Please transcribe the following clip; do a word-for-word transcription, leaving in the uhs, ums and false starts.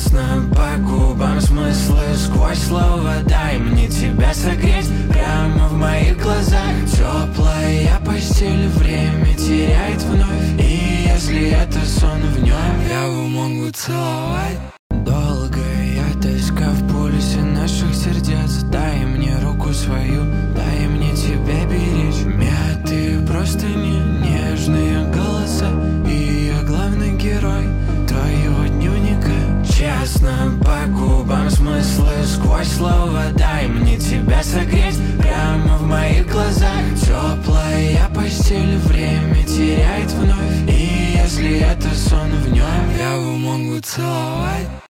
Честно, по губам смыслы сквозь слова. Дай мне тебя согреть прямо в моих глазах. Теплая постель время теряет вновь, и если это сон в нем, я его могу целовать. Долгая тоска в пульсе наших сердец. Дай мне руку свою, дай мне тебя беречь. Мятые простыни, нежные голоса, и я главный герой твоего дневника. Честно, по губам смыслы сквозь слова. Дай мне тебя согреть прямо в моих глазах. Теплая постель время теряет вновь, и если это сон в нем, я его могу целовать.